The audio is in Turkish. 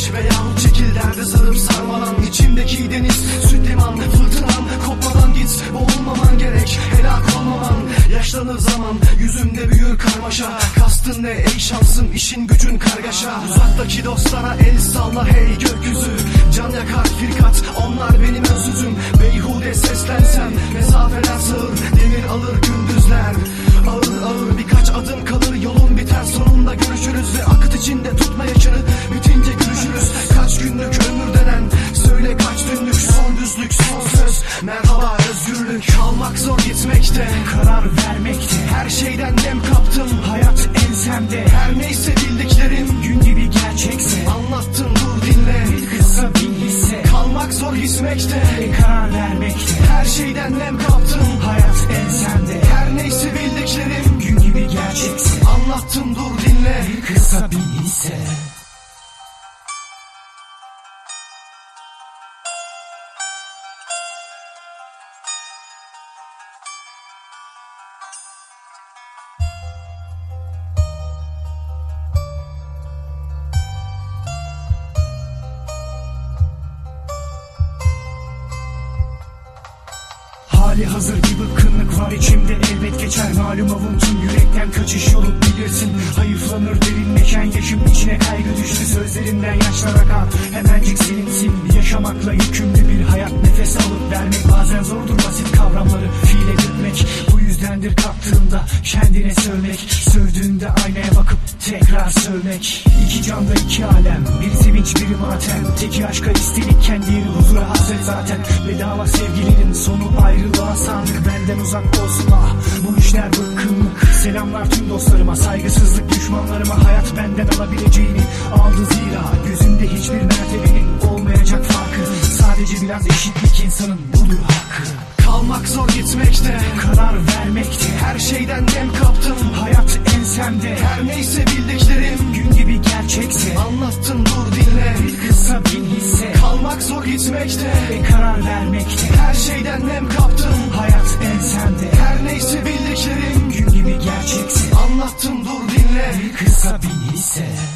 geç veya çekil derde sarıp sarmalan. İçimdeki deniz süt liman fırtınan, kopmadan git boğulmaman gerek, helak olmaman. Yaşlanır zaman yüzümde büyür karmaşa, kastın ne ey şansım işin gücün kargaşa. Uzaktaki dostlara el salla hey gökyüzü, can yakar firkat onlar benim özsüzüm. Beyhude seslensem mesafeler sığır, demir alır gündüzler. Ağır ağır birkaç adım kalır, yolun biter sonunda görüşürüz. Ve akıt içinde tutma yaşını, bitince görüşürüz. Kaç günlük ömür denen, söyle kaç dünlük. Son düzlük son söz, merhaba özgürlük. Kalmak zor gitmekte, karar vermekte. her şeyden dem kaptım, Hayat ensemde, her neyse bildiklerim gün gibi gerçekse. anlattım dur dinle. Bir kısa bir hisse, Kalmak zor gitmekte, karar vermekte. her şeyden nem kaptım, Hayat ensemde, her neyse bildiklerim gün gibi gerçekse. anlattım dur dinle. Bir kısa bir hisse. Hali hazır bir bıkkınlık var içimde, elbet geçer malum avuntum. Yürekten kaçış yolu bilirsin, hayıflanır derinleşen yaşım. İçine kaygı düştü sözlerimden yaşlar akar, hemencik silinsin. Yaşamakla yükümlü bir hayat, nefes alıp vermek bazen zordur, basit kavramları fiile dökmek. Bu yüzdendir kalktığında kendine sövmek, sövdüğünde aynaya bakıp tekrar sövmek. İki canda iki alem, bir sevinç biri matem. Teki aşka istedikken diğeri huzura hasret zaten. Bedava sevgilinin sonu ayrılığa sandık, benden uzak olsun ah bu işler bıkkınlık. Selamlar tüm dostlarıma, saygısızlık düşmanlarıma. Hayat benden alabileceğini aldı zira, gözünde hiçbir mertebenin olmayacak farkı. Sadece biraz eşitlik insanın budur hakkı. Kalmak zor gitmekte, Karar vermekte, her şeyden nem kaptım, hayat ensemde. her neyse bildiklerim Gün gibi gerçekse, anlattım dur dinle. bir kısa bin hisse. Kalmak zor gitmekte, Karar vermekte, her şeyden nem kaptım, hayat ensemde. her neyse bildiklerim Gün gibi gerçekse, anlattım dur dinle. bir kısa bin hisse.